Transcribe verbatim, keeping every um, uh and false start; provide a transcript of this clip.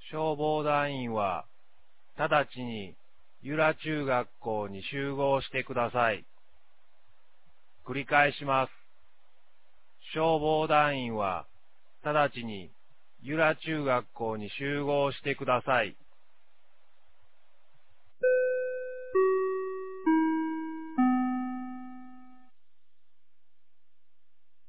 消防団員は、直ちに、由良中学校に集合してください。繰り返します。消防団員は、直ちに、由良中学校に集合してください。